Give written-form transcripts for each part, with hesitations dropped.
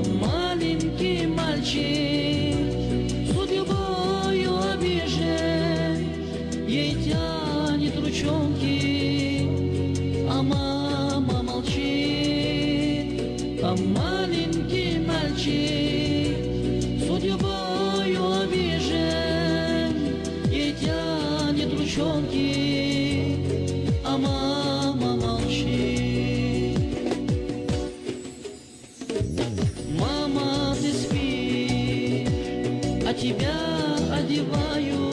маленький мальчик судьбою обижен, ей тянет ручонки, а мама молчит. А маленький мальчик судьбою обижен, ей тянет ручонки, а мама молчит. Мама, ты спишь, а тебя одеваю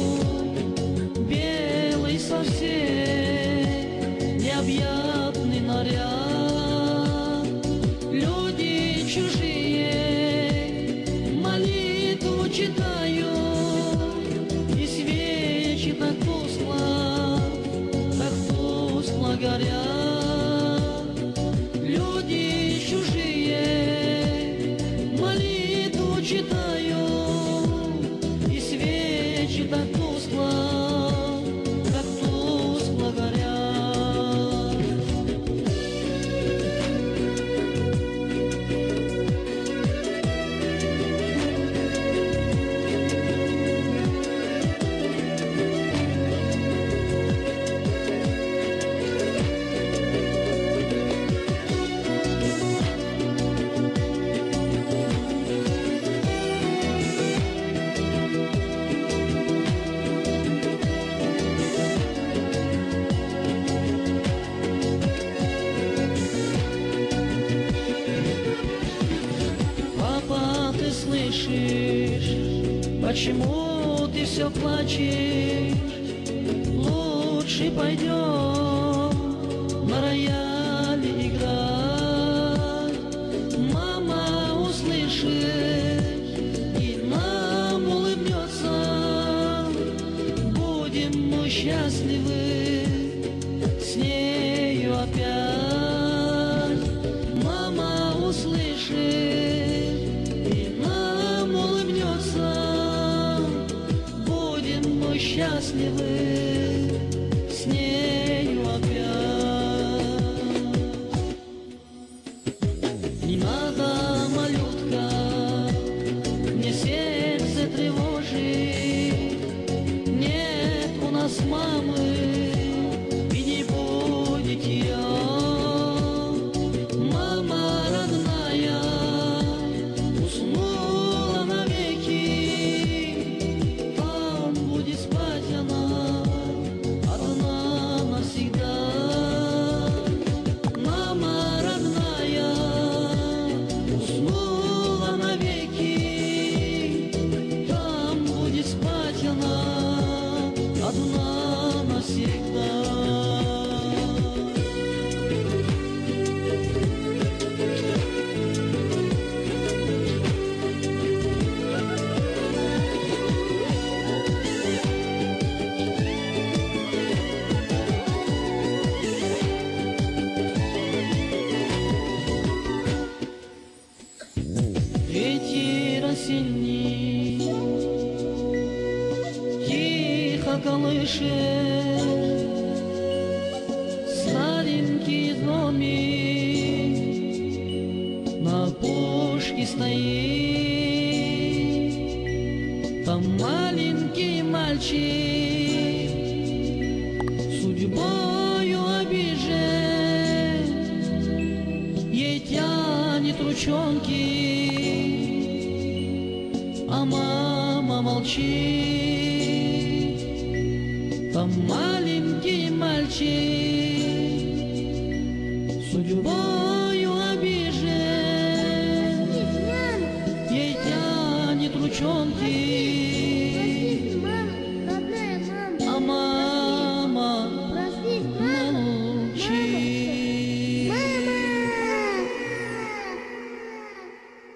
белый совсем необъятный наряд. Люди чужие молитву читают, и свечи так тускло горят. Люди чужие молитву читают, и свечи так тускло горят. Папа, ты слышишь, почему ты все плачешь? Лучше пойдем на рояле играть. Мама услышит и нам улыбнется, будем мы счастливы с нею опять. Мама услышит и нам улыбнется, будем мы счастливы с нею опять. Не надо, малютка, мне сердце тревожит, нет у нас мамы и не будет ее. Мама родная уснула навеки, там будет спать она одна навсегда. Мама родная уснула навеки, там будет спать она одна навсегда. Ветер осенний тихо колышет старенький домик, на опушке стоит. Там маленький мальчик судьбою обижен, ей тянет ручонки, а мама молчит. Там маленький мальчик судьбою обижен, ей тянет ручонки,